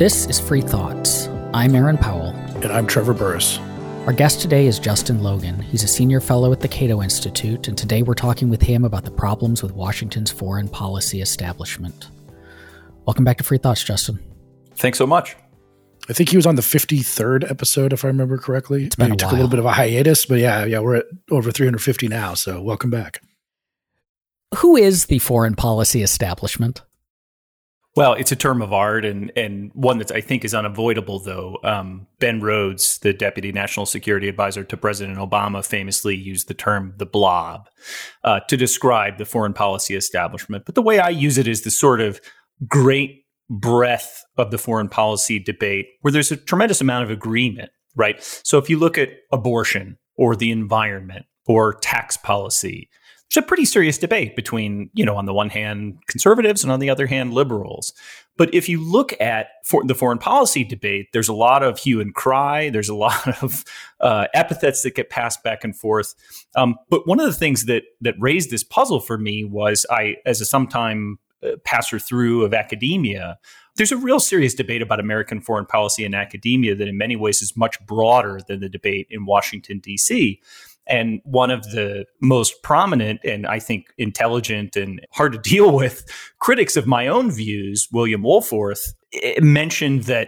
This is Free Thoughts. I'm Aaron Powell. And I'm Trevor Burrus. Our guest today is Justin Logan. He's a senior fellow at the Cato Institute, and today we're talking with him about the problems with Washington's foreign policy establishment. Welcome back to Free Thoughts, Justin. Thanks so much. I think he was on the 53rd episode, if I remember correctly. It's been He took a little bit of a hiatus, but yeah, we're at over 350 now, so welcome back. Who is the foreign policy establishment? Well, it's a term of art and one that I think is unavoidable, though. Ben Rhodes, the Deputy National Security Advisor to President Obama, famously used the term the blob to describe the foreign policy establishment. But the way I use it is the sort of great breadth of the foreign policy debate where there's a tremendous amount of agreement, right? So if you look at abortion or the environment or tax policy, there's a pretty serious debate between, on the one hand, conservatives and on the other hand, liberals. But if you look at the foreign policy debate, there's a lot of hue and cry. There's a lot of epithets that get passed back and forth. But one of the things that raised this puzzle for me was as a sometime passer through of academia, there's a real serious debate about American foreign policy in academia that in many ways is much broader than the debate in Washington, D.C., and one of the most prominent and I think intelligent and hard to deal with critics of my own views, William Wohlforth, mentioned that,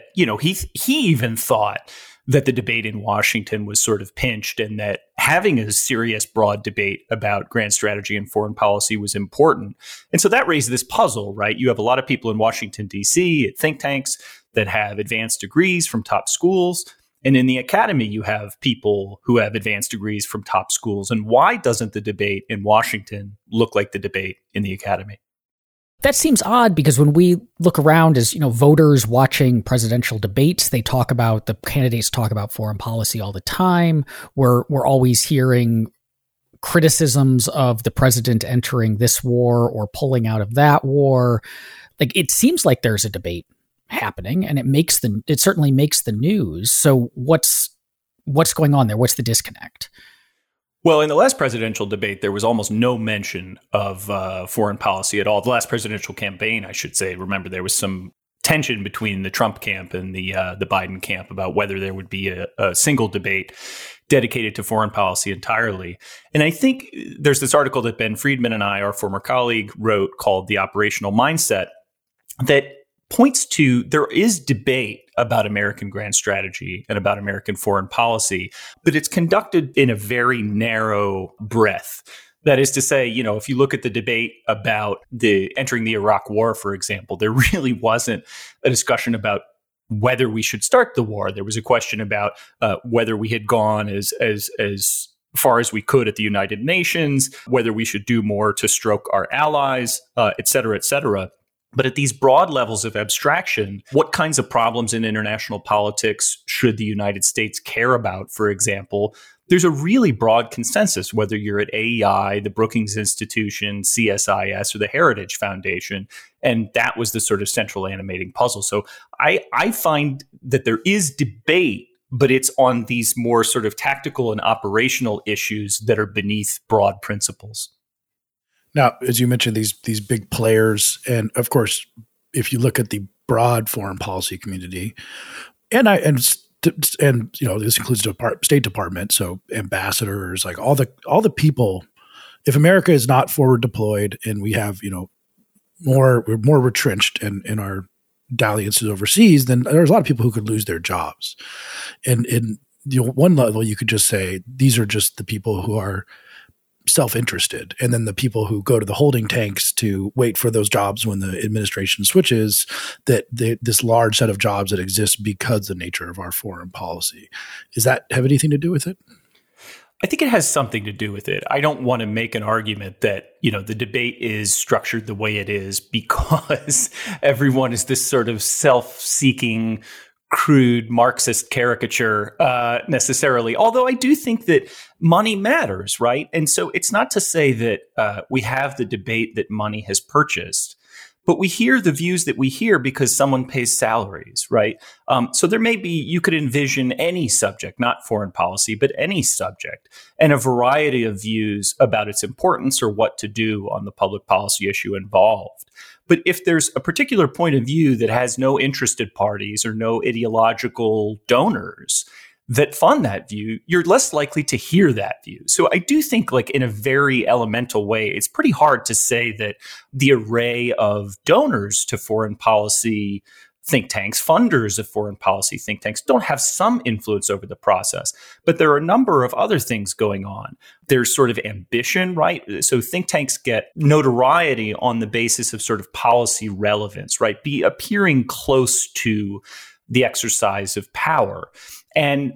he even thought that the debate in Washington was sort of pinched and that having a serious, broad debate about grand strategy and foreign policy was important. And so that raised this puzzle, right? You have a lot of people in Washington, D.C., at think tanks that have advanced degrees from top schools. And in the academy, you have people who have advanced degrees from top schools. And why doesn't the debate in Washington look like the debate in the academy? That seems odd because when we look around as, voters watching presidential debates, the candidates talk about foreign policy all the time. We're always hearing criticisms of the president entering this war or pulling out of that war. It seems like there's a debate happening, and it certainly makes the news. So what's going on there? What's the disconnect? Well, in the last presidential debate, there was almost no mention of foreign policy at all. The last presidential campaign, I should say. Remember, there was some tension between the Trump camp and the Biden camp about whether there would be a single debate dedicated to foreign policy entirely. And I think there's this article that Ben Friedman and I, our former colleague, wrote called The Operational Mindset that points to there is debate about American grand strategy and about American foreign policy, but it's conducted in a very narrow breadth. That is to say, if you look at the debate about entering the Iraq War, for example, there really wasn't a discussion about whether we should start the war. There was a question about whether we had gone as far as we could at the United Nations, whether we should do more to stroke our allies, et cetera, et cetera. But at these broad levels of abstraction, what kinds of problems in international politics should the United States care about, for example? There's a really broad consensus, whether you're at AEI, the Brookings Institution, CSIS, or the Heritage Foundation. And that was the sort of central animating puzzle. So I find that there is debate, but it's on these more sort of tactical and operational issues that are beneath broad principles. Now, as you mentioned, these big players, and of course, if you look at the broad foreign policy community, and this includes the State Department, so ambassadors, like all the people. If America is not forward deployed, and we have we're more retrenched in our dalliances overseas, then there's a lot of people who could lose their jobs. And in one level, you could just say these are just the people who are self-interested, and then the people who go to the holding tanks to wait for those jobs when the administration switches, this large set of jobs that exist because of the nature of our foreign policy. Does that have anything to do with it? I think it has something to do with it. I don't want to make an argument that, the debate is structured the way it is because everyone is this sort of self-seeking, crude Marxist caricature necessarily, although I do think that money matters, right? And so it's not to say that we have the debate that money has purchased, but we hear the views that we hear because someone pays salaries, right? So there may be, you could envision any subject, not foreign policy, but any subject, and a variety of views about its importance or what to do on the public policy issue involved. But if there's a particular point of view that has no interested parties or no ideological donors that fund that view, you're less likely to hear that view. So I do think, like, in a very elemental way, it's pretty hard to say that the array of donors to foreign policy think tanks, funders of foreign policy think tanks, don't have some influence over the process. But there are a number of other things going on. There's sort of ambition, right? So think tanks get notoriety on the basis of sort of policy relevance, right? Appearing close to the exercise of power. And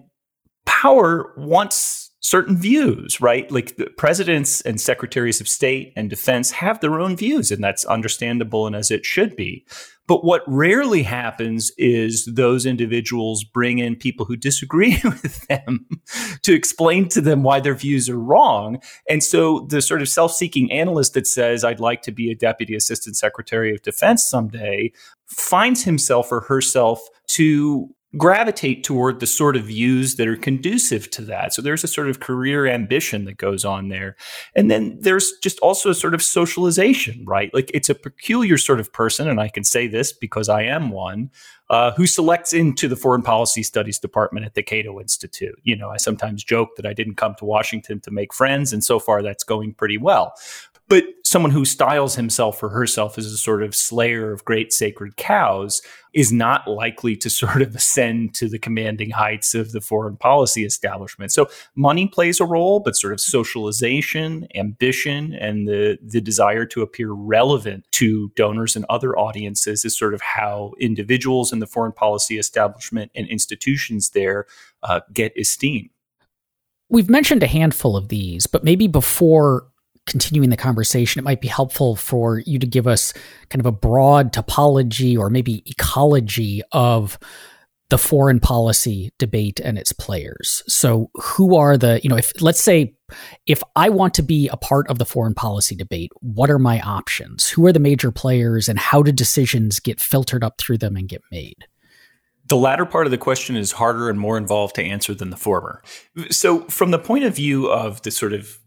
power wants certain views, right? Like, the presidents and secretaries of state and defense have their own views, and that's understandable and as it should be. But what rarely happens is those individuals bring in people who disagree with them to explain to them why their views are wrong. And so the sort of self-seeking analyst that says, I'd like to be a deputy assistant secretary of defense someday, finds himself or herself to gravitate toward the sort of views that are conducive to that. So there's a sort of career ambition that goes on there. And then there's just also a sort of socialization, right? Like, it's a peculiar sort of person, and I can say this because I am one, who selects into the Foreign Policy Studies Department at the Cato Institute. You know, I sometimes joke that I didn't come to Washington to make friends, and so far that's going pretty well. But someone who styles himself or herself as a sort of slayer of great sacred cows is not likely to sort of ascend to the commanding heights of the foreign policy establishment. So money plays a role, but sort of socialization, ambition, and the desire to appear relevant to donors and other audiences is sort of how individuals in the foreign policy establishment and institutions there get esteem. We've mentioned a handful of these, but maybe before continuing the conversation, it might be helpful for you to give us kind of a broad topology or maybe ecology of the foreign policy debate and its players. So who are the, let's say if I want to be a part of the foreign policy debate, what are my options? Who are the major players, and how do decisions get filtered up through them and get made? The latter part of the question is harder and more involved to answer than the former. So from the point of view of the sort of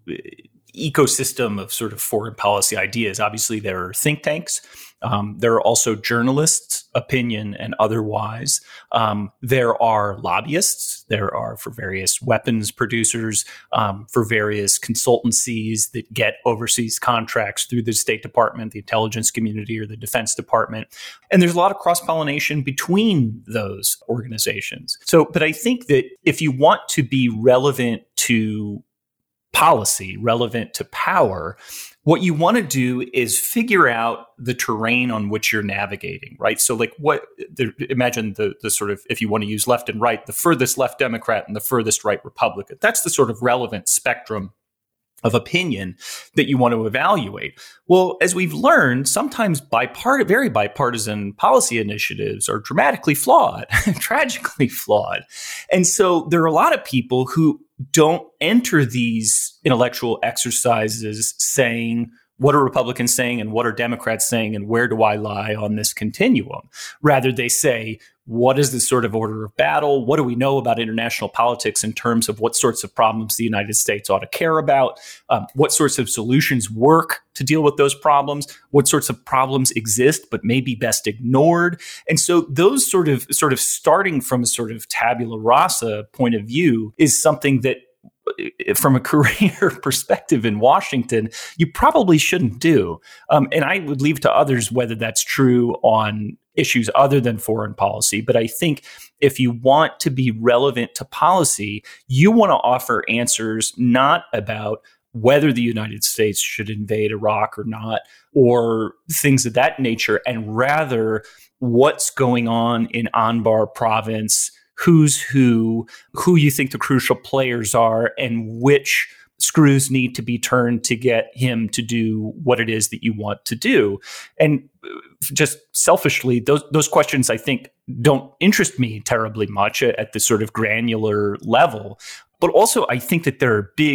ecosystem of sort of foreign policy ideas, obviously there are think tanks. There are also journalists, opinion and otherwise. There are lobbyists. There are for various weapons producers, for various consultancies that get overseas contracts through the State Department, the intelligence community, or the Defense Department. And there's a lot of cross-pollination between those organizations. But I think that if you want to be relevant to policy, relevant to power, what you want to do is figure out the terrain on which you're navigating, right? So like imagine the sort of, if you want to use left and right, the furthest left Democrat and the furthest right Republican. That's the sort of relevant spectrum of opinion that you want to evaluate. Well, as we've learned, sometimes very bipartisan policy initiatives are dramatically flawed, tragically flawed. And so there are a lot of people who don't enter these intellectual exercises saying, what are Republicans saying and what are Democrats saying and where do I lie on this continuum? Rather, they say, what is the sort of order of battle? What do we know about international politics in terms of what sorts of problems the United States ought to care about? What sorts of solutions work to deal with those problems? What sorts of problems exist but may be best ignored? And so those sort of starting from a sort of tabula rasa point of view is something that, from a career perspective in Washington, you probably shouldn't do. And I would leave to others whether that's true on issues other than foreign policy. But I think if you want to be relevant to policy, you want to offer answers not about whether the United States should invade Iraq or not, or things of that nature, and rather what's going on in Anbar province, who's who you think the crucial players are, and which screws need to be turned to get him to do what it is that you want to do. And just selfishly, those questions, I think, don't interest me terribly much at the sort of granular level. But also, I think that there are big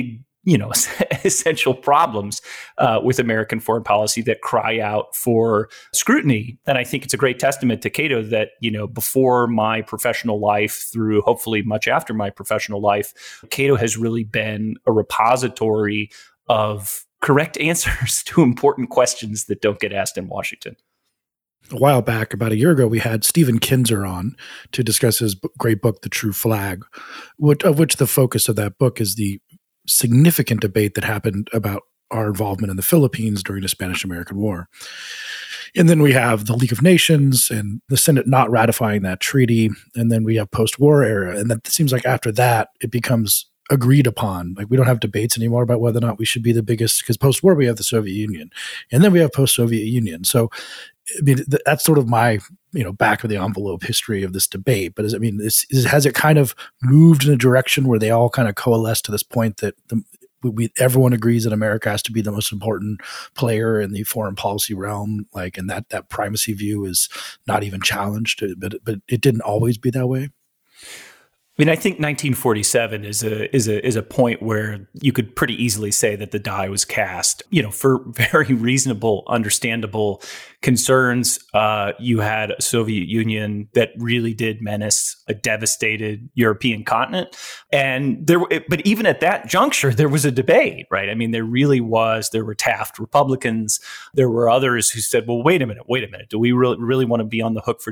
essential problems with American foreign policy that cry out for scrutiny. And I think it's a great testament to Cato that, before my professional life through hopefully much after my professional life, Cato has really been a repository of correct answers to important questions that don't get asked in Washington. A while back, about a year ago, we had Stephen Kinzer on to discuss his great book, The True Flag, of which the focus of that book is the significant debate that happened about our involvement in the Philippines during the Spanish-American War. And then we have the League of Nations and the Senate not ratifying that treaty. And then we have post-war era. And that seems like after that, it becomes agreed upon. Like, we don't have debates anymore about whether or not we should be the biggest, because post-war we have the Soviet Union, and then we have post-Soviet Union. So, I mean, that's sort of my, back of the envelope history of this debate. But has it kind of moved in a direction where they all kind of coalesce to this point that everyone agrees that America has to be the most important player in the foreign policy realm, and that primacy view is not even challenged, but it didn't always be that way? I mean, I think 1947 is a point where you could pretty easily say that the die was cast, for very reasonable, understandable concerns. You had a Soviet Union that really did menace a devastated European continent. And but even at that juncture, there was a debate, right? I mean, there were Taft Republicans. There were others who said, well, wait a minute. Do we really want to be on the hook for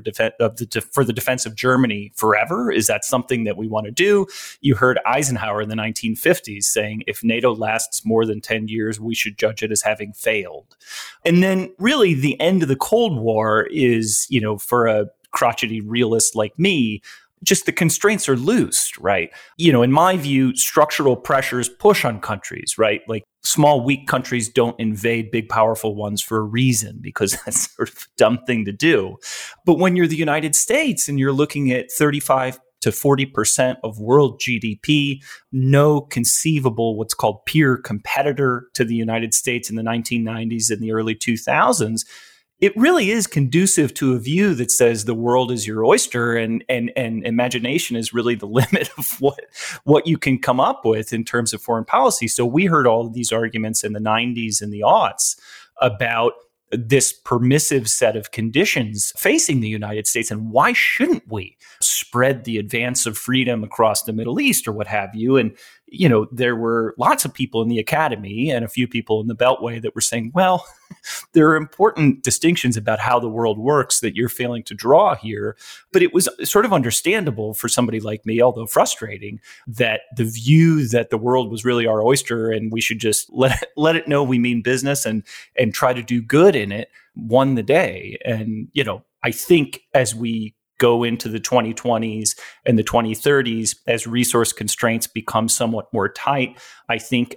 the defense of Germany forever? Is that something that we want to do? You heard Eisenhower in the 1950s saying, if NATO lasts more than 10 years, we should judge it as having failed. And then really the end of the Cold War is, for a crotchety realist like me, just the constraints are loosed, right? In my view, structural pressures push on countries, right? Like, small, weak countries don't invade big, powerful ones for a reason, because that's sort of a dumb thing to do. But when you're the United States and you're looking at 35 to 40% of world GDP, no conceivable what's called peer competitor to the United States in the 1990s and the early 2000s, it really is conducive to a view that says the world is your oyster, and imagination is really the limit of what you can come up with in terms of foreign policy. So we heard all of these arguments in the 90s and the aughts about this permissive set of conditions facing the United States, and why shouldn't we spread the advance of freedom across the Middle East or what have you? And there were lots of people in the academy and a few people in the Beltway that were saying, well, there are important distinctions about how the world works that you're failing to draw here. But it was sort of understandable for somebody like me, although frustrating, that the view that the world was really our oyster and we should just let it know we mean business and try to do good in it won the day. And, I think as we go into the 2020s and the 2030s, as resource constraints become somewhat more tight, I think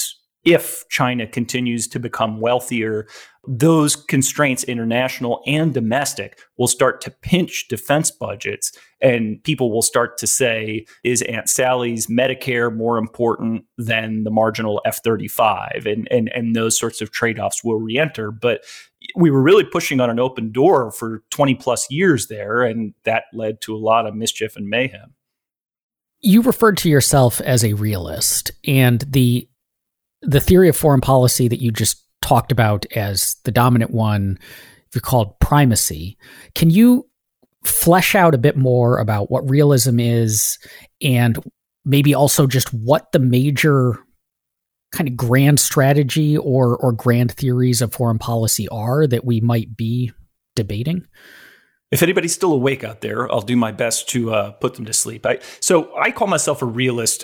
if China continues to become wealthier, those constraints, international and domestic, will start to pinch defense budgets. And people will start to say, is Aunt Sally's Medicare more important than the marginal F-35? And those sorts of trade-offs will re-enter. But we were really pushing on an open door for 20 plus years there, and that led to a lot of mischief and mayhem. You referred to yourself as a realist, and the theory of foreign policy that you just talked about as the dominant one, you called primacy. Can you flesh out a bit more about what realism is, and maybe also just what the major kind of grand strategy or grand theories of foreign policy are that we might be debating? If anybody's still awake out there, I'll do my best to put them to sleep. So I call myself a realist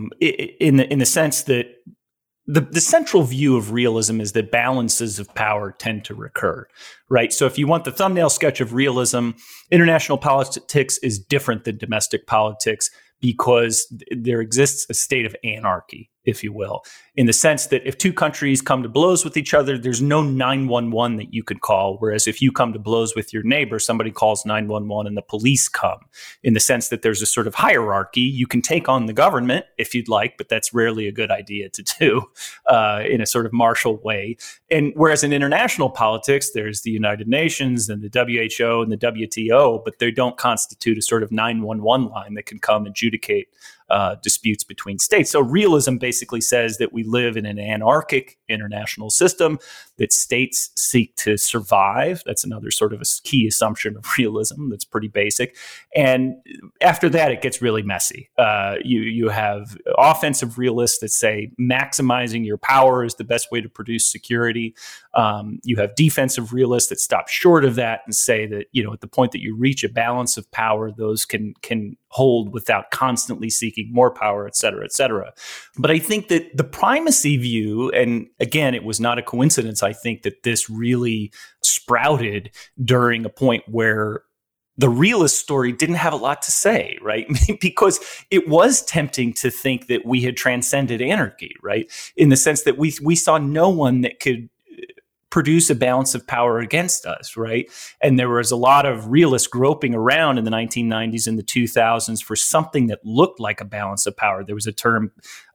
in the sense that the central view of realism is that balances of power tend to recur, right? So if you want the thumbnail sketch of realism, international politics is different than domestic politics because there exists a state of anarchy, if you will, in the sense that if two countries come to blows with each other, there's no 911 that you could call. Whereas if you come to blows with your neighbor, somebody calls 911 and the police come, in the sense that there's a sort of hierarchy. You can take on the government if you'd like, but that's rarely a good idea to do in a sort of martial way. And whereas in international politics, there's the United Nations and the WHO and the WTO, but they don't constitute a sort of 911 line that can come adjudicate disputes between states. So realism basically says that we live in an anarchic international system, that states seek to survive. That's another sort of a key assumption of realism that's pretty basic. And after that, it gets really messy. You have offensive realists that say maximizing your power is the best way to produce security. You have defensive realists that stop short of that and say that, at the point that you reach a balance of power, those can hold without constantly seeking more power, et cetera, et cetera. But I think that the primacy view, and again, it was not a coincidence, I think that this really sprouted during a point where the realist story didn't have a lot to say, right? Because it was tempting to think that we had transcended anarchy, right? In the sense that we saw no one that could produce a balance of power against us, right? And there was a lot of realists groping around in the 1990s and the 2000s for something that looked like a balance of power. There was a term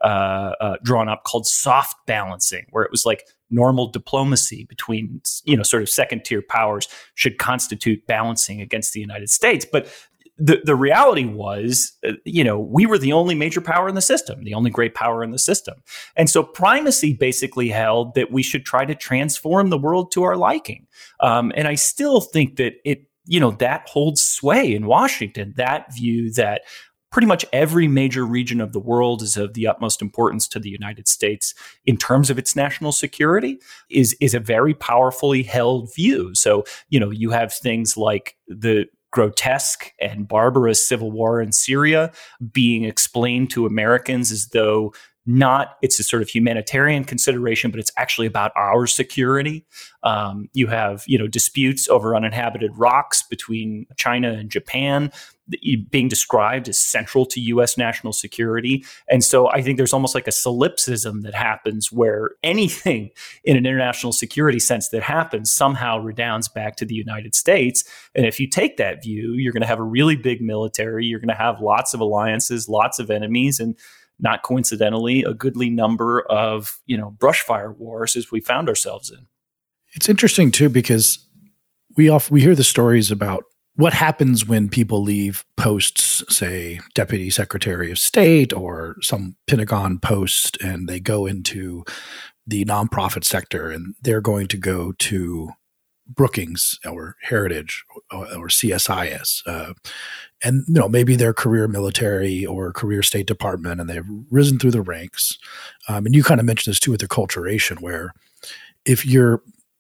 drawn up called soft balancing, where it was like normal diplomacy between, sort of second tier powers should constitute balancing against the United States. But the reality was, we were the only major power in the system, the only great power in the system. And so primacy basically held that we should try to transform the world to our liking. And I still think that that holds sway in Washington, that view that pretty much every major region of the world is of the utmost importance to the United States in terms of its national security is a very powerfully held view. So, you have things like the grotesque and barbarous civil war in Syria being explained to Americans as though it's a sort of humanitarian consideration, but it's actually about our security. You have, disputes over uninhabited rocks between China and Japan being described as central to U.S. national security. And so I think there's almost like a solipsism that happens where anything in an international security sense that happens somehow redounds back to the United States. And if you take that view, you're going to have a really big military. You're going to have lots of alliances, lots of enemies, and not coincidentally, a goodly number of, brushfire wars as we found ourselves in. It's interesting too, because we hear the stories about what happens when people leave posts, say Deputy Secretary of State or some Pentagon post, and they go into the nonprofit sector, and they're going to go to Brookings or Heritage or CSIS. And maybe they're career military or career State Department, and they've risen through the ranks. And you kind of mentioned this too with acculturation, where if you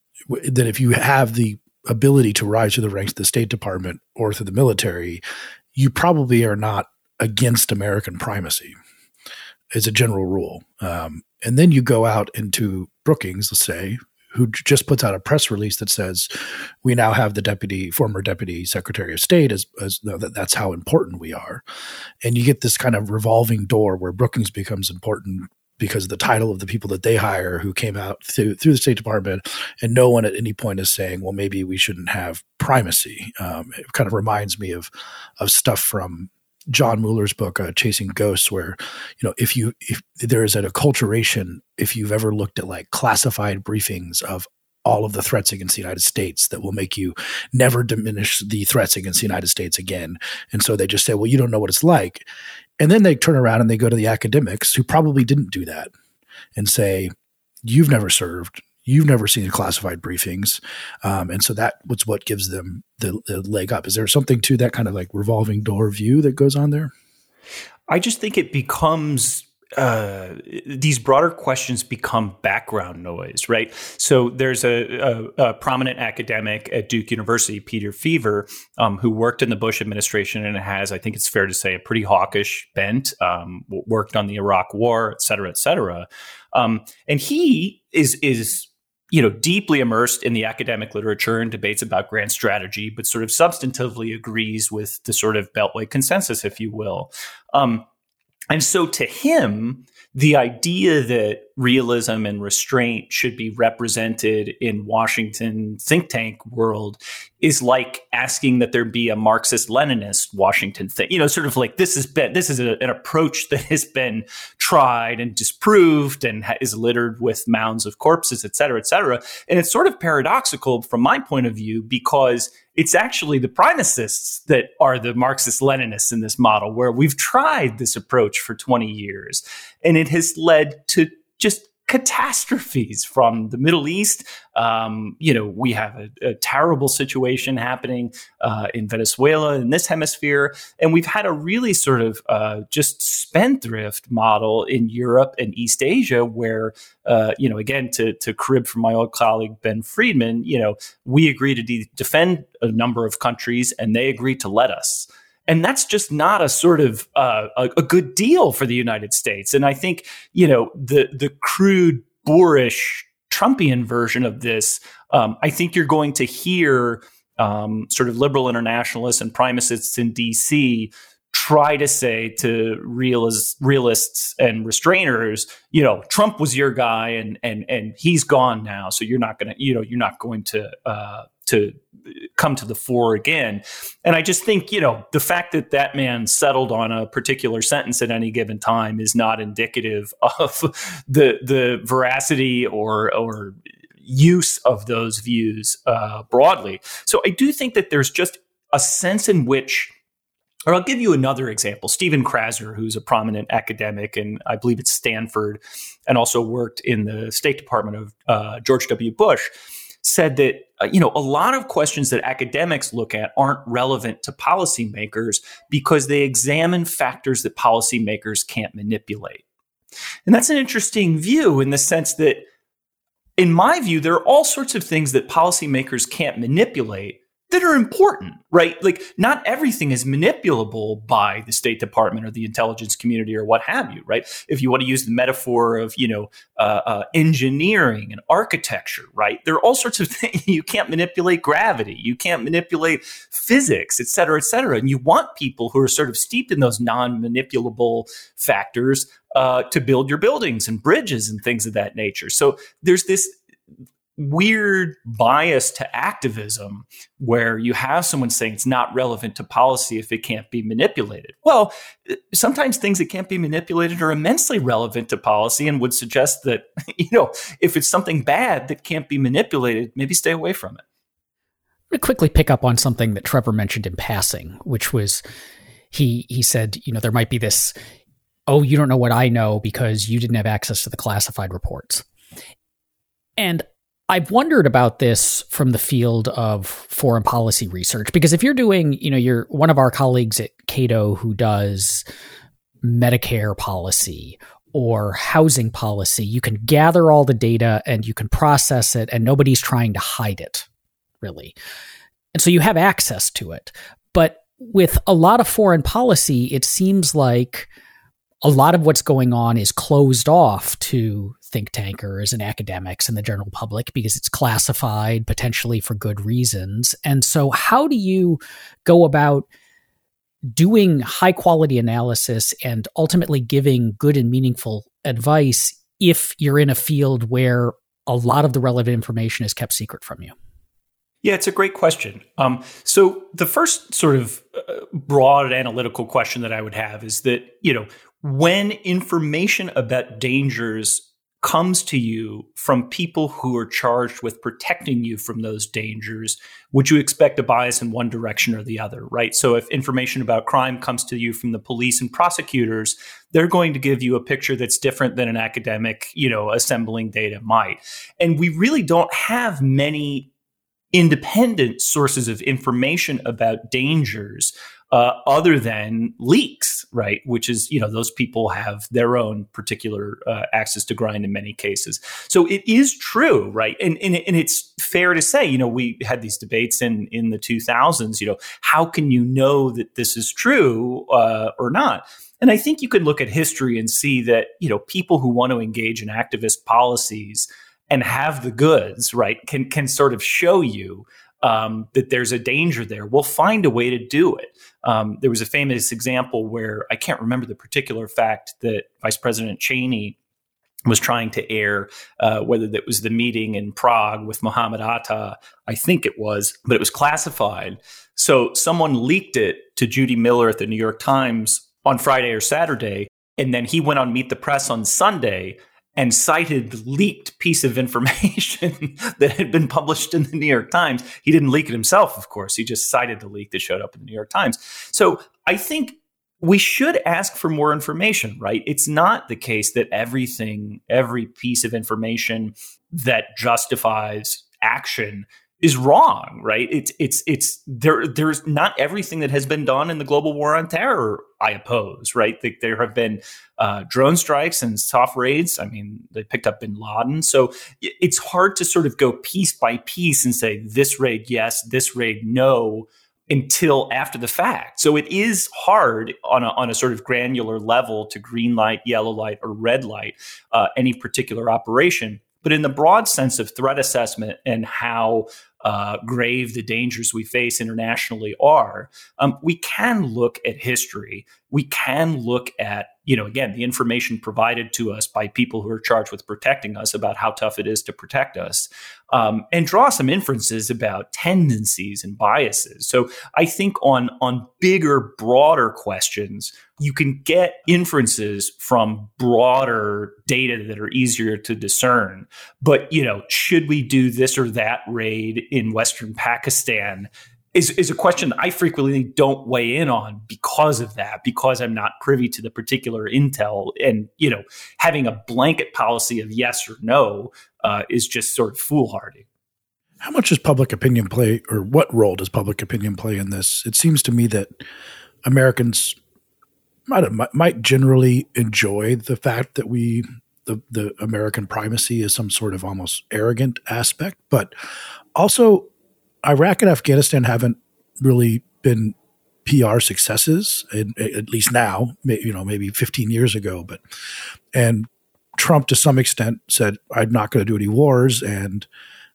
have the ability to rise through the ranks of the State Department or through the military, you probably are not against American primacy as a general rule. And then you go out into Brookings, let's say, who just puts out a press release that says, we now have the former Deputy Secretary of State as that's how important we are. And you get this kind of revolving door where Brookings becomes important because of the title of the people that they hire who came out through the State Department, and no one at any point is saying, well, maybe we shouldn't have primacy. It kind of reminds me of stuff from John Mueller's book, Chasing Ghosts, where, if there is an acculturation, if you've ever looked at like classified briefings of all of the threats against the United States, that will make you never diminish the threats against the United States again. And so they just say, well, you don't know what it's like. And then they turn around and they go to the academics who probably didn't do that and say, you've never served, you've never seen the classified briefings. And so that was what gives them the leg up. Is there something to that kind of like revolving door view that goes on there? I just think it becomes these broader questions become background noise, right? So there's a prominent academic at Duke University, Peter Feaver, who worked in the Bush administration and has, I think it's fair to say, a pretty hawkish bent, worked on the Iraq War, et cetera, et cetera. And he is deeply immersed in the academic literature and debates about grand strategy, but sort of substantively agrees with the sort of Beltway consensus, if you will. And so to him, the idea that realism and restraint should be represented in Washington think tank world is like asking that there be a Marxist-Leninist Washington thing. Sort of like this is an approach that has been tried and disproved and is littered with mounds of corpses, et cetera, et cetera. And it's sort of paradoxical from my point of view, because it's actually the primicists that are the Marxist-Leninists in this model, where we've tried this approach for 20 years, and it has led to just catastrophes from the Middle East. We have a terrible situation happening in Venezuela in this hemisphere, and we've had a really sort of just spendthrift model in Europe and East Asia, where again, to crib from my old colleague Ben Friedman, we agree to defend a number of countries, and they agree to let us. And that's just not a sort of a good deal for the United States. And I think, the crude, boorish, Trumpian version of this, I think you're going to hear sort of liberal internationalists and primicists in D.C. try to say to realists and restrainers, Trump was your guy and he's gone now, so you're not going to come to the fore again. And I just think, the fact that man settled on a particular sentence at any given time is not indicative of the veracity or use of those views broadly. So I do think that there's just a sense in which, or I'll give you another example. Stephen Krasner, who's a prominent academic, and I believe at Stanford, and also worked in the State Department of George W. Bush, said that a lot of questions that academics look at aren't relevant to policymakers because they examine factors that policymakers can't manipulate. And that's an interesting view in the sense that, in my view, there are all sorts of things that policymakers can't manipulate that are important, right? Like, not everything is manipulable by the State Department or the intelligence community or what have you, right? If you want to use the metaphor of, engineering and architecture, right? There are all sorts of things. You can't manipulate gravity. You can't manipulate physics, et cetera, et cetera. And you want people who are sort of steeped in those non-manipulable factors to build your buildings and bridges and things of that nature. So there's this weird bias to activism where you have someone saying it's not relevant to policy if it can't be manipulated. Well, sometimes things that can't be manipulated are immensely relevant to policy and would suggest that, if it's something bad that can't be manipulated, maybe stay away from it. I'm going to quickly pick up on something that Trevor mentioned in passing, which was he said, there might be this, oh, you don't know what I know because you didn't have access to the classified reports. And I've wondered about this from the field of foreign policy research, because if you're doing, you're one of our colleagues at Cato who does Medicare policy or housing policy, you can gather all the data and you can process it and nobody's trying to hide it, really. And so you have access to it. But with a lot of foreign policy, it seems like a lot of what's going on is closed off to think tankers and academics and the general public because it's classified potentially for good reasons. And so how do you go about doing high quality analysis and ultimately giving good and meaningful advice if you're in a field where a lot of the relevant information is kept secret from you? Yeah, it's a great question. So the first sort of broad analytical question that I would have is that, when information about dangers comes to you from people who are charged with protecting you from those dangers, would you expect a bias in one direction or the other, right? So if information about crime comes to you from the police and prosecutors, they're going to give you a picture that's different than an academic, assembling data might. And we really don't have many independent sources of information about dangers other than leaks, right? Which is, those people have their own particular access to grind in many cases. So it is true, right? And it's fair to say, we had these debates in the 2000s, how can you know that this is true or not? And I think you could look at history and see that, people who want to engage in activist policies and have the goods, right, can sort of show you that there's a danger there. We'll find a way to do it. There was a famous example where I can't remember the particular fact that Vice President Cheney was trying to air, whether that was the meeting in Prague with Mohammed Atta, I think it was, but it was classified. So someone leaked it to Judy Miller at the New York Times on Friday or Saturday, and then he went on Meet the Press on Sunday and cited the leaked piece of information that had been published in the New York Times. He didn't leak it himself, of course. He just cited the leak that showed up in the New York Times. So I think we should ask for more information, right? It's not the case that every piece of information that justifies action is wrong, right? There's not everything that has been done in the global war on terror I oppose, right? There have been drone strikes and soft raids. I mean, they picked up bin Laden. So it's hard to sort of go piece by piece and say this raid, yes, this raid, no, until after the fact. So it is hard on a sort of granular level to green light, yellow light, or red light any particular operation. But in the broad sense of threat assessment and how grave the dangers we face internationally are, we can look at history. We can look at, again, the information provided to us by people who are charged with protecting us about how tough it is to protect us, and draw some inferences about tendencies and biases. So I think on bigger, broader questions, you can get inferences from broader data that are easier to discern. But, should we do this or that raid in Western Pakistan is a question I frequently don't weigh in on because of that, because I'm not privy to the particular intel. And, having a blanket policy of yes or no is just sort of foolhardy. How much does public opinion play, or what role does public opinion play in this? It seems to me that Americans might generally enjoy the fact that the American primacy is some sort of almost arrogant aspect, but also Iraq and Afghanistan haven't really been PR successes, at least now, maybe 15 years ago. And Trump, to some extent, said, I'm not going to do any wars, and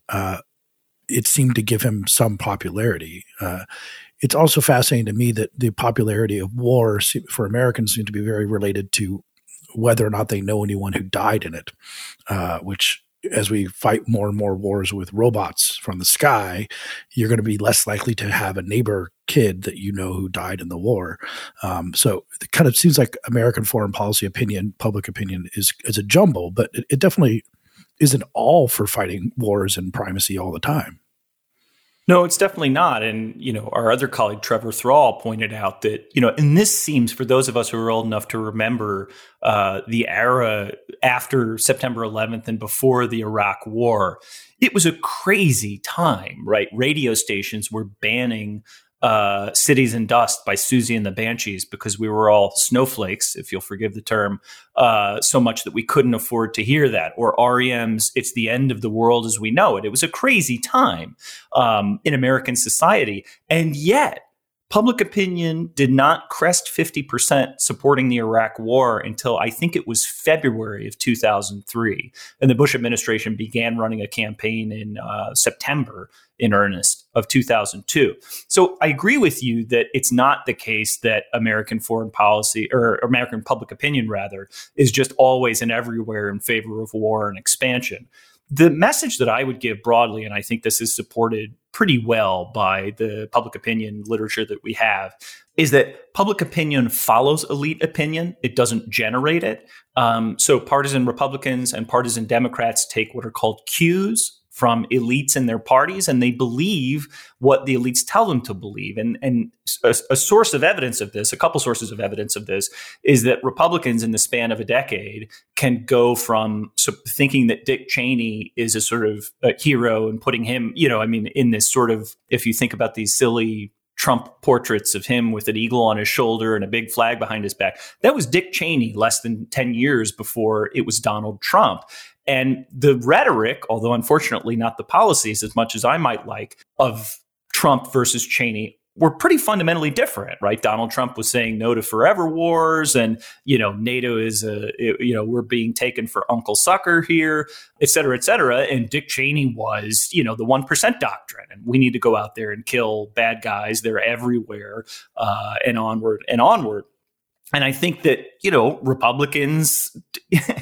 it seemed to give him some popularity. It's also fascinating to me that the popularity of war for Americans seems to be very related to whether or not they know anyone who died in it, which, as we fight more and more wars with robots from the sky, you're going to be less likely to have a neighbor kid that you know who died in the war. So it kind of seems like American foreign policy opinion, public opinion is a jumble, but it definitely isn't all for fighting wars and primacy all the time. No, it's definitely not. And, our other colleague, Trevor Thrall, pointed out that, and this seems, for those of us who are old enough to remember the era after September 11th and before the Iraq War, it was a crazy time, right? Radio stations were banning Cities and Dust by Susie and the Banshees because we were all snowflakes, if you'll forgive the term, so much that we couldn't afford to hear that. Or REM's It's the End of the World as We Know It. It was a crazy time in American society. And yet, public opinion did not crest 50% supporting the Iraq War until I think it was February of 2003. And the Bush administration began running a campaign in September in earnest of 2002. So I agree with you that it's not the case that American foreign policy, or American public opinion rather, is just always and everywhere in favor of war and expansion. The message that I would give broadly, and I think this is supported pretty well by the public opinion literature that we have, is that public opinion follows elite opinion. It doesn't generate it. So partisan Republicans and partisan Democrats take what are called cues from elites in their parties, and they believe what the elites tell them to believe. And a source of evidence of this, a couple sources of evidence of this, is that Republicans in the span of a decade can go from thinking that Dick Cheney is a sort of a hero and putting him, in this sort of, if you think about these silly Trump portraits of him with an eagle on his shoulder and a big flag behind his back, that was Dick Cheney less than 10 years before it was Donald Trump. And the rhetoric, although unfortunately not the policies as much as I might like, of Trump versus Cheney were pretty fundamentally different, right? Donald Trump was saying no to forever wars, and, NATO is we're being taken for Uncle Sucker here, et cetera, et cetera. And Dick Cheney was, the 1% doctrine, and we need to go out there and kill bad guys. They're everywhere, and onward and onward. And I think that, Republicans,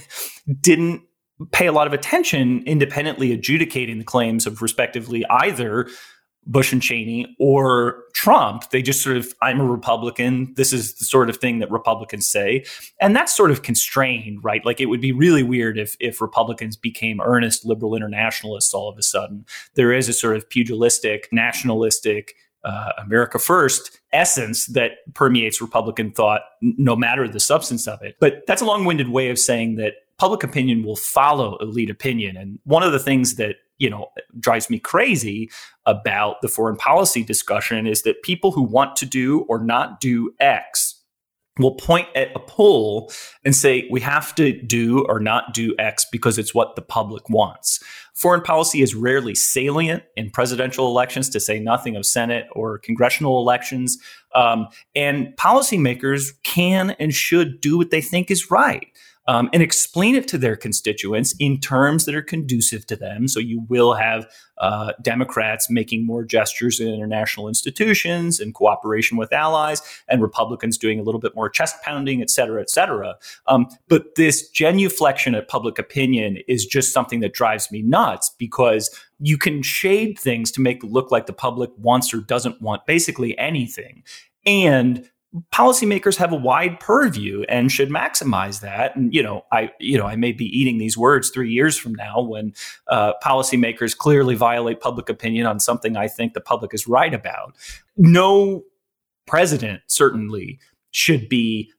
didn't pay a lot of attention independently adjudicating the claims of respectively either Bush and Cheney or Trump. They just sort of, I'm a Republican. This is the sort of thing that Republicans say. And that's sort of constrained, right? Like, it would be really weird if Republicans became earnest liberal internationalists all of a sudden. There is a sort of pugilistic, nationalistic, America first essence that permeates Republican thought, no matter the substance of it. But that's a long-winded way of saying that public opinion will follow elite opinion. And one of the things that drives me crazy about the foreign policy discussion is that people who want to do or not do X will point at a poll and say, we have to do or not do X because it's what the public wants. Foreign policy is rarely salient in presidential elections, to say nothing of Senate or congressional elections. And policymakers can and should do what they think is right. And explain it to their constituents in terms that are conducive to them. So you will have Democrats making more gestures in international institutions and cooperation with allies, and Republicans doing a little bit more chest pounding, et cetera, et cetera. But this genuflection at public opinion is just something that drives me nuts, because you can shade things to make it look like the public wants or doesn't want basically anything. And policymakers have a wide purview and should maximize that. And, I may be eating these words 3 years from now when policymakers clearly violate public opinion on something I think the public is right about. No president certainly should be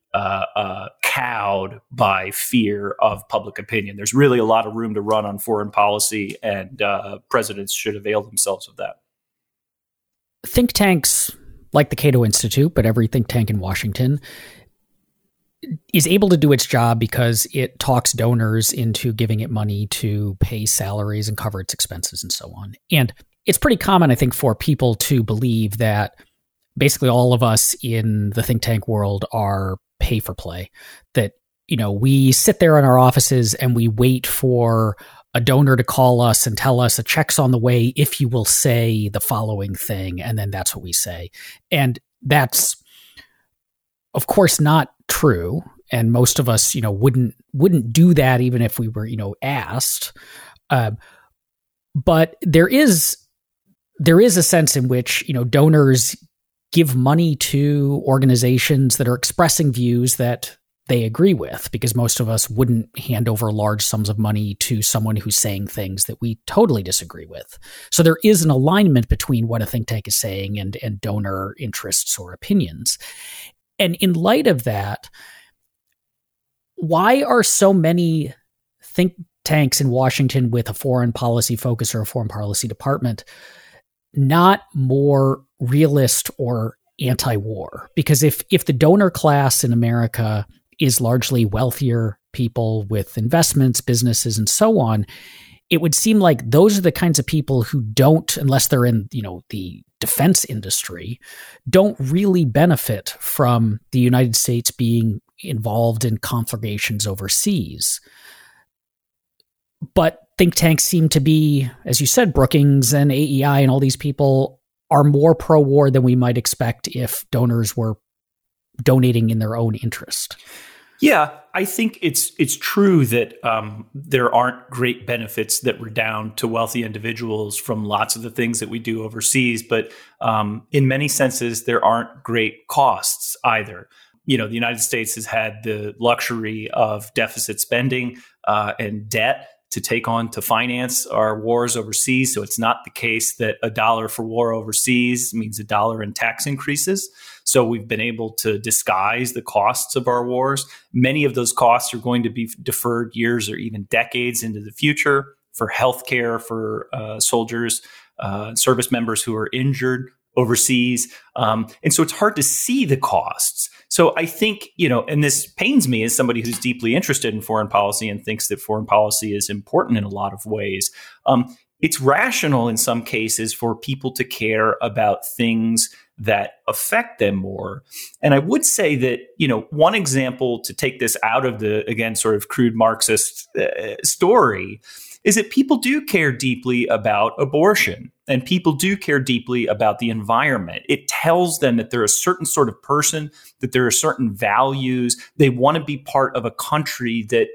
cowed by fear of public opinion. There's really a lot of room to run on foreign policy, and presidents should avail themselves of that. Think tanks like the Cato Institute, but every think tank in Washington, is able to do its job because it talks donors into giving it money to pay salaries and cover its expenses and so on. And it's pretty common, I think, for people to believe that basically all of us in the think tank world are pay for play, that, we sit there in our offices and we wait for a donor to call us and tell us a check's on the way if you will say the following thing, and then that's what we say. And that's, of course, not true. And most of us, wouldn't do that even if we were, asked. But there is a sense in which, donors give money to organizations that are expressing views that they agree with, because most of us wouldn't hand over large sums of money to someone who's saying things that we totally disagree with. So there is an alignment between what a think tank is saying and donor interests or opinions. And in light of that, why are so many think tanks in Washington with a foreign policy focus or a foreign policy department not more realist or anti-war? Because if the donor class in America is largely wealthier people with investments, businesses, and so on, it would seem like those are the kinds of people who don't, unless they're in, the defense industry, don't really benefit from the United States being involved in conflagrations overseas. But think tanks seem to be, as you said, Brookings and AEI and all these people are more pro-war than we might expect if donors were donating in their own interest. Yeah, I think it's true that there aren't great benefits that redound to wealthy individuals from lots of the things that we do overseas, but in many senses, there aren't great costs either. The United States has had the luxury of deficit spending and debt to take on to finance our wars overseas. So it's not the case that $1 for war overseas means $1 in tax increases. So we've been able to disguise the costs of our wars. Many of those costs are going to be deferred years or even decades into the future for healthcare for soldiers, service members who are injured overseas. And so it's hard to see the costs. So I think, and this pains me as somebody who's deeply interested in foreign policy and thinks that foreign policy is important in a lot of ways. It's rational in some cases for people to care about things that affect them more. And I would say that, one example to take this out of the, again, sort of crude Marxist story is that people do care deeply about abortion, and people do care deeply about the environment. It tells them that they're a certain sort of person, that there are certain values. They want to be part of a country that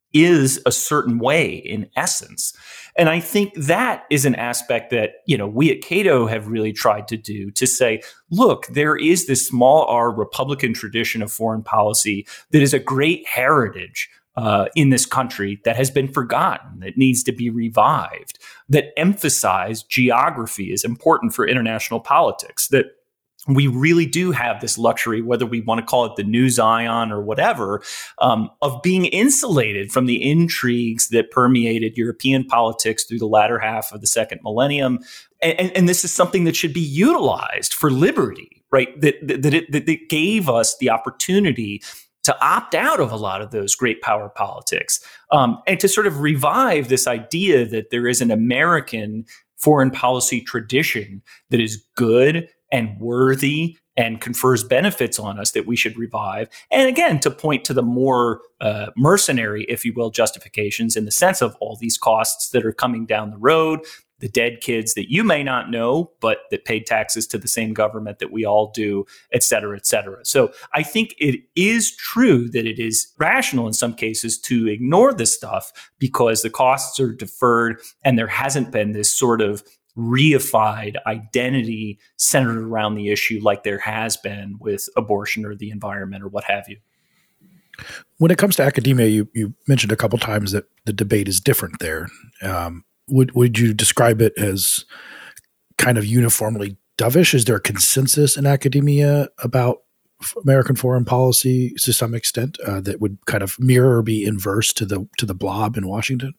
is a certain way in essence. And I think that is an aspect that, we at Cato have really tried to do, to say, look, there is this small r Republican tradition of foreign policy that is a great heritage in this country that has been forgotten, that needs to be revived, that emphasize geography is important for international politics, that we really do have this luxury, whether we want to call it the new Zion or whatever, of being insulated from the intrigues that permeated European politics through the latter half of the second millennium. And this is something that should be utilized for liberty, right? That gave us the opportunity to opt out of a lot of those great power politics, and to sort of revive this idea that there is an American foreign policy tradition that is good and worthy and confers benefits on us that we should revive. And again, to point to the more mercenary, if you will, justifications in the sense of all these costs that are coming down the road, the dead kids that you may not know, but that paid taxes to the same government that we all do, et cetera, et cetera. So I think it is true that it is rational in some cases to ignore this stuff because the costs are deferred and there hasn't been this sort of reified identity centered around the issue like there has been with abortion or the environment or what have you. When it comes to academia, you mentioned a couple times that the debate is different there. Would you describe it as kind of uniformly dovish? Is there a consensus in academia about American foreign policy to some extent that would kind of mirror or be inverse to the blob in Washington?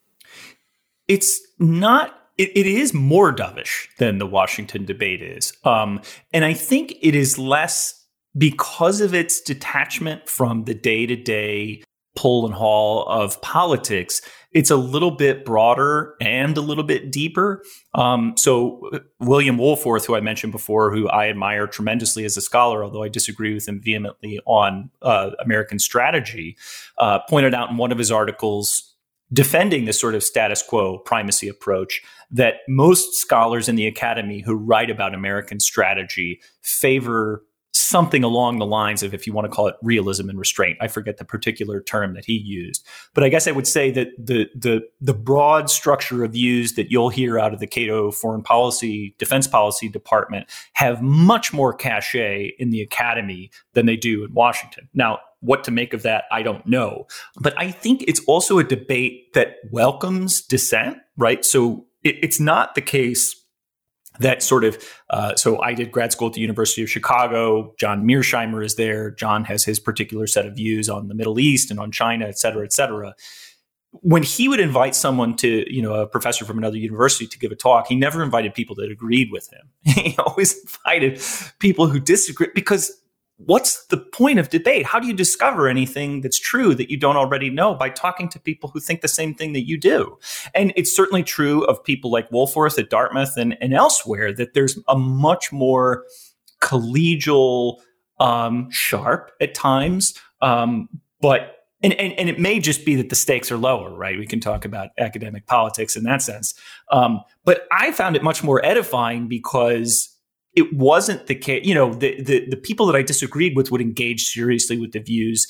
It's not. It is more dovish than the Washington debate is. And I think it is less because of its detachment from the day-to-day pull and haul of politics. It's a little bit broader and a little bit deeper. So William Wohlforth, who I mentioned before, who I admire tremendously as a scholar, although I disagree with him vehemently on American strategy, pointed out in one of his articles defending this sort of status quo primacy approach that most scholars in the academy who write about American strategy favor something along the lines of, if you want to call it, realism and restraint. I forget the particular term that he used. But I guess I would say that the broad structure of views that you'll hear out of the Cato Foreign Policy, Defense Policy Department have much more cachet in the academy than they do in Washington. Now, what to make of that, I don't know. But I think it's also a debate that welcomes dissent, right? So it's not the case that sort of, so I did grad school at the University of Chicago. John Mearsheimer is there. John has his particular set of views on the Middle East and on China, et cetera, et cetera. When he would invite someone to, a professor from another university to give a talk, he never invited people that agreed with him. He always invited people who disagreed, because what's the point of debate? How do you discover anything that's true that you don't already know? By talking to people who think the same thing that you do. And it's certainly true of people like Wohlforth at Dartmouth and elsewhere, that there's a much more collegial, sharp at times, but And it may just be that the stakes are lower, right? We can talk about academic politics in that sense. But I found it much more edifying because it wasn't the case. The people that I disagreed with would engage seriously with the views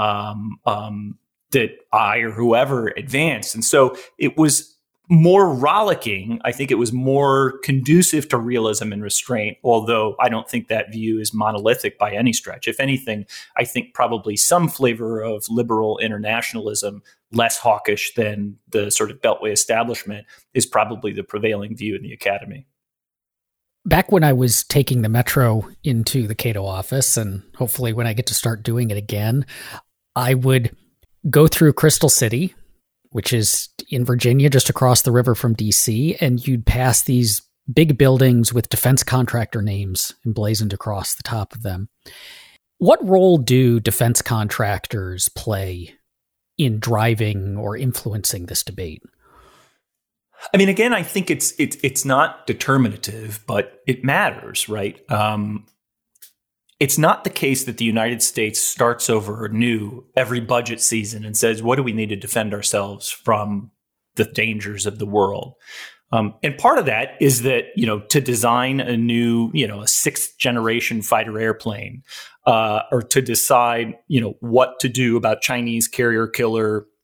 that I or whoever advanced. And so it was more rollicking. I think it was more conducive to realism and restraint, although I don't think that view is monolithic by any stretch. If anything, I think probably some flavor of liberal internationalism, less hawkish than the sort of Beltway establishment, is probably the prevailing view in the academy. Back when I was taking the metro into the Cato office, and hopefully when I get to start doing it again, I would go through Crystal City, which is in Virginia, just across the river from DC, and you'd pass these big buildings with defense contractor names emblazoned across the top of them. What role do defense contractors play in driving or influencing this debate? I mean, again, I think it's not determinative, but it matters, right? It's not the case that the United States starts over anew every budget season and says, what do we need to defend ourselves from the dangers of the world? And part of that is that, to design a new, a sixth generation fighter airplane, or to decide, what to do about Chinese carrier killer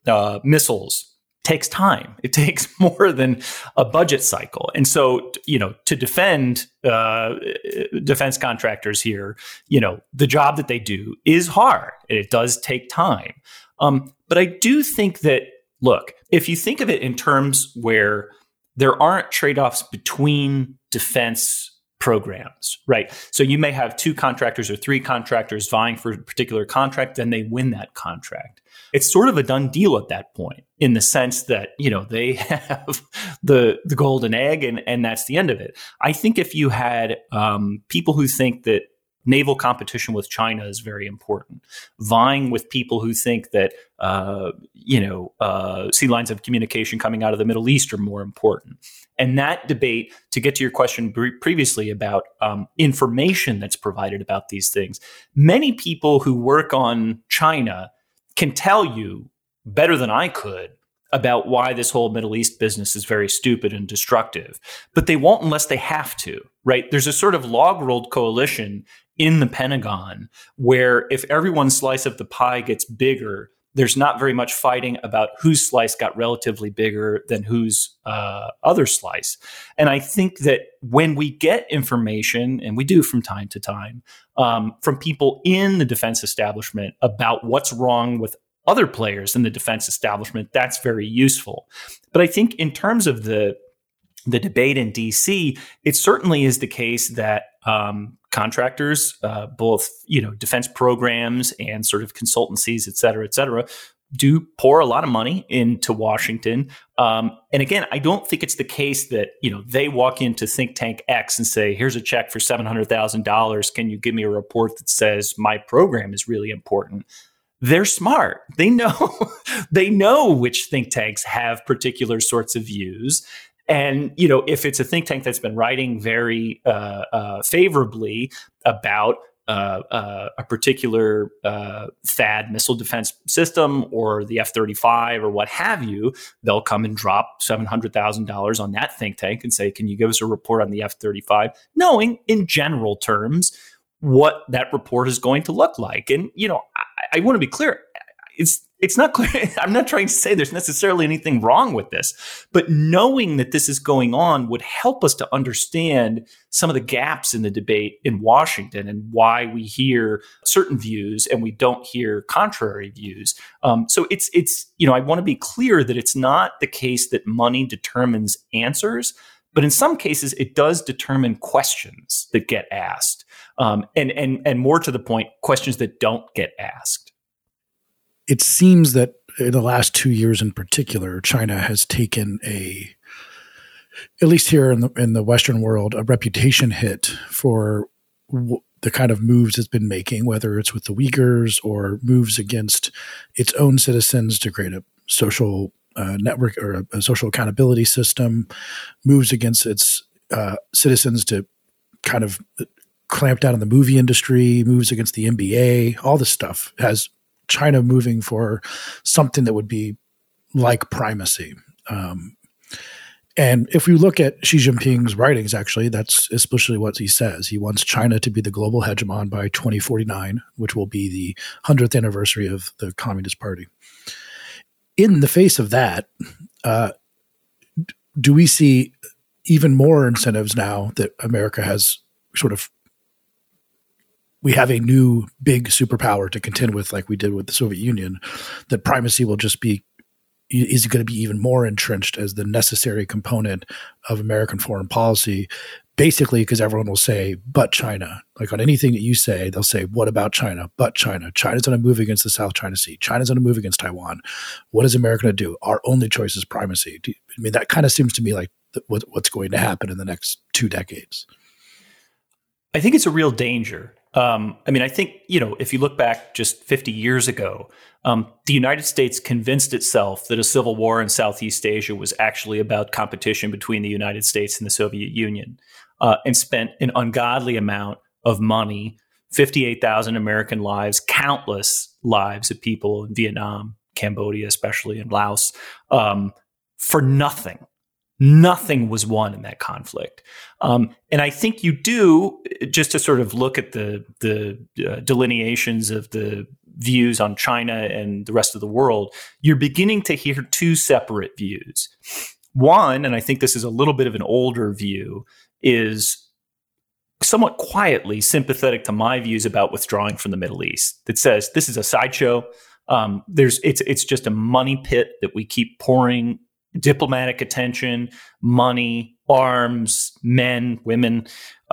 missiles takes time. It takes more than a budget cycle. And so, to defend defense contractors here, the job that they do is hard. It does take time. But I do think that, look, if you think of it in terms where there aren't trade-offs between defense programs, right? So you may have 2 contractors or 3 contractors vying for a particular contract, then they win that contract. It's sort of a done deal at that point, in the sense that, they have the golden egg and that's the end of it. I think if you had people who think that naval competition with China is very important, vying with people who think that, sea lines of communication coming out of the Middle East are more important. And that debate, to get to your question previously about information that's provided about these things, many people who work on China can tell you better than I could about why this whole Middle East business is very stupid and destructive. But they won't unless they have to, right? There's a sort of log-rolled coalition in the Pentagon where if everyone's slice of the pie gets bigger, there's not very much fighting about whose slice got relatively bigger than whose other slice. And I think that when we get information, and we do from time to time, from people in the defense establishment about what's wrong with other players in the defense establishment, that's very useful. But I think in terms of the debate in DC, it certainly is the case that contractors, both defense programs and sort of consultancies, et cetera, do pour a lot of money into Washington. And again, I don't think it's the case that they walk into think tank X and say, "Here's a check for $700,000. Can you give me a report that says my program is really important?" They're smart. They know which think tanks have particular sorts of views. And, if it's a think tank that's been writing very favorably about a particular THAAD missile defense system or the F-35 or what have you, they'll come and drop $700,000 on that think tank and say, "Can you give us a report on the F-35?" knowing in general terms what that report is going to look like. And, I want to be clear. It's not clear. I'm not trying to say there's necessarily anything wrong with this, but knowing that this is going on would help us to understand some of the gaps in the debate in Washington and why we hear certain views and we don't hear contrary views. So it's I want to be clear that it's not the case that money determines answers, but in some cases it does determine questions that get asked, and more to the point, questions that don't get asked. It seems that in the last 2 years in particular, China has taken at least here in the Western world, a reputation hit for the kind of moves it's been making, whether it's with the Uyghurs or moves against its own citizens to create a social network or a social accountability system, moves against its citizens to kind of clamp down on the movie industry, moves against the NBA. All this stuff has China moving for something that would be like primacy. And if we look at Xi Jinping's writings, actually, that's especially what he says. He wants China to be the global hegemon by 2049, which will be the 100th anniversary of the Communist Party. In the face of that, do we see even more incentives now that America has we have a new big superpower to contend with, like we did with the Soviet Union, that primacy is going to be even more entrenched as the necessary component of American foreign policy, basically because everyone will say, but China. Like on anything that you say, they'll say, what about China? But China. China's going to move against the South China Sea. China's going to move against Taiwan. What is America going to do? Our only choice is primacy. That kind of seems to me like what's going to happen in the next 2 decades. I think it's a real danger. I think, if you look back just 50 years ago, the United States convinced itself that a civil war in Southeast Asia was actually about competition between the United States and the Soviet Union, and spent an ungodly amount of money, 58,000 American lives, countless lives of people in Vietnam, Cambodia, especially in Laos, for nothing. Nothing was won in that conflict. And I think you do, just to sort of look at the delineations of the views on China and the rest of the world, you're beginning to hear two separate views. One, and I think this is a little bit of an older view, is somewhat quietly sympathetic to my views about withdrawing from the Middle East, that says this is a sideshow. It's just a money pit that we keep pouring diplomatic attention, money, arms, men, women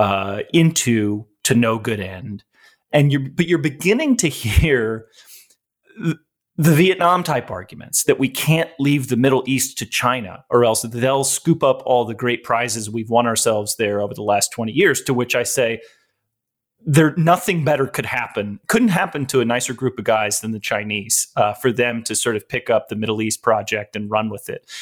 into to no good end. But you're beginning to hear the Vietnam type arguments that we can't leave the Middle East to China or else they'll scoop up all the great prizes we've won ourselves there over the last 20 years, to which I say, nothing better couldn't happen to a nicer group of guys than the Chinese for them to sort of pick up the Middle East project and run with it.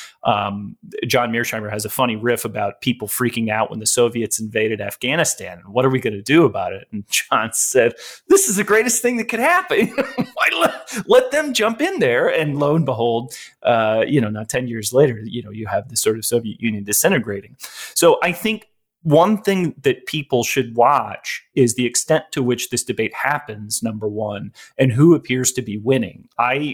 John Mearsheimer has a funny riff about people freaking out when the Soviets invaded Afghanistan. And what are we going to do about it? And John said, this is the greatest thing that could happen. Why let them jump in there? And lo and behold, not 10 years later, you have the sort of Soviet Union disintegrating. So I think one thing that people should watch is the extent to which this debate happens, number one, and who appears to be winning. I,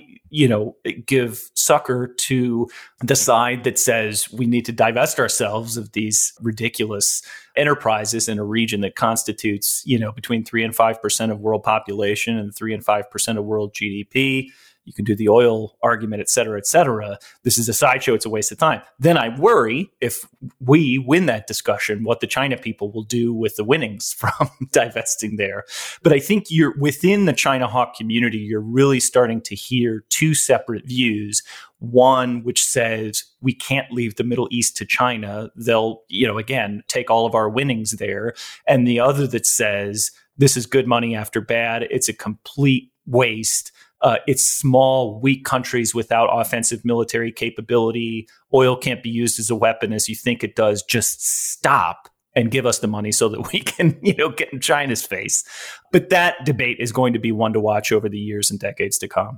give succor to the side that says we need to divest ourselves of these ridiculous enterprises in a region that constitutes, between 3 and 5% of world population and 3 and 5% of world GDP. You can do the oil argument, et cetera, et cetera. This is a sideshow. It's a waste of time. Then I worry if we win that discussion, what the China people will do with the winnings from divesting there. But I think you're within the China hawk community, you're really starting to hear two separate views. One, which says we can't leave the Middle East to China. They'll, again, take all of our winnings there. And the other that says this is good money after bad. It's a complete waste. It's small, weak countries without offensive military capability. Oil can't be used as a weapon as you think it does. Just stop and give us the money so that we can, get in China's face. But that debate is going to be one to watch over the years and decades to come.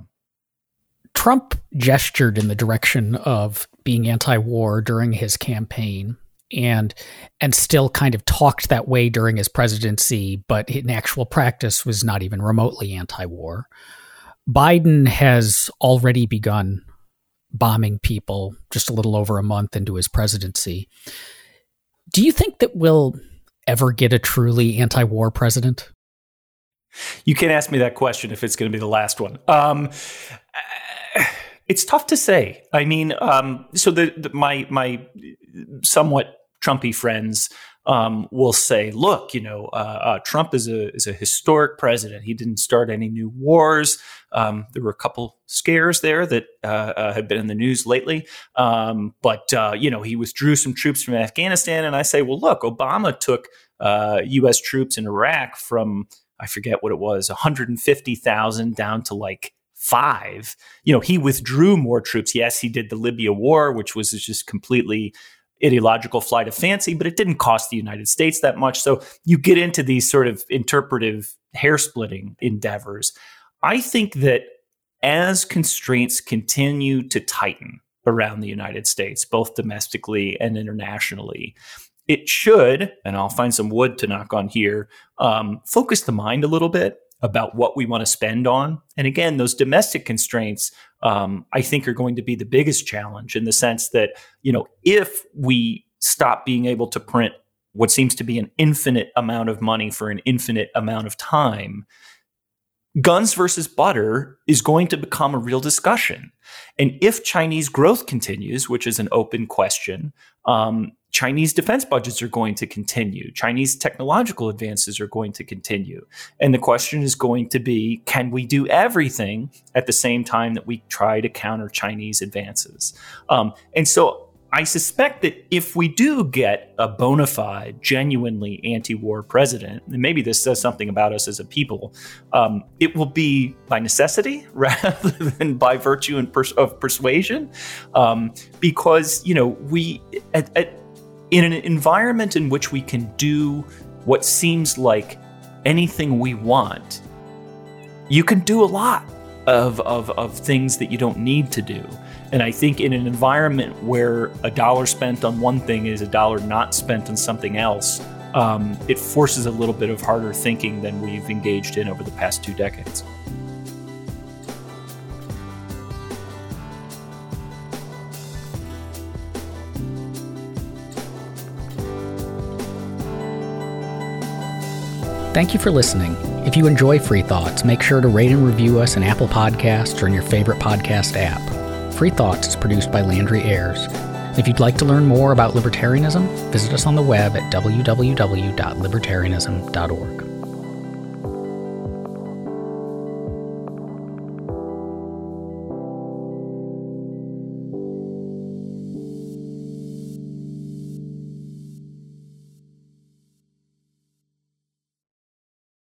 Trump gestured in the direction of being anti-war during his campaign and still kind of talked that way during his presidency, but in actual practice was not even remotely anti-war. Biden has already begun bombing people just a little over a month into his presidency. Do you think that we'll ever get a truly anti-war president? You can't ask me that question if it's going to be the last one. It's tough to say. I mean, so my somewhat Trumpy friends will say, look, Trump is a historic president. He didn't start any new wars. There were a couple scares there that have been in the news lately. But he withdrew some troops from Afghanistan. And I say, well, look, Obama took U.S. troops in Iraq from, I forget what it was, 150,000 down to like 5. He withdrew more troops. Yes, he did the Libya war, which was just completely ideological flight of fancy, but it didn't cost the United States that much. So you get into these sort of interpretive hair-splitting endeavors. I think that as constraints continue to tighten around the United States, both domestically and internationally, it should, and I'll find some wood to knock on here, focus the mind a little bit about what we want to spend on. And again, those domestic constraints, I think, are going to be the biggest challenge in the sense that, if we stop being able to print what seems to be an infinite amount of money for an infinite amount of time, guns versus butter is going to become a real discussion. And if Chinese growth continues, which is an open question, Chinese defense budgets are going to continue. Chinese technological advances are going to continue. And the question is going to be, can we do everything at the same time that we try to counter Chinese advances? And so I suspect that if we do get a bona fide, genuinely anti-war president, and maybe this says something about us as a people, it will be by necessity rather than by virtue of persuasion, because we in an environment in which we can do what seems like anything we want, you can do a lot of things that you don't need to do. And I think in an environment where a dollar spent on one thing is a dollar not spent on something else, it forces a little bit of harder thinking than we've engaged in over the past 2 decades. Thank you for listening. If you enjoy Free Thoughts, make sure to rate and review us in Apple Podcasts or in your favorite podcast app. Free Thoughts is produced by Landry Ayres. If you'd like to learn more about libertarianism, visit us on the web at www.libertarianism.org.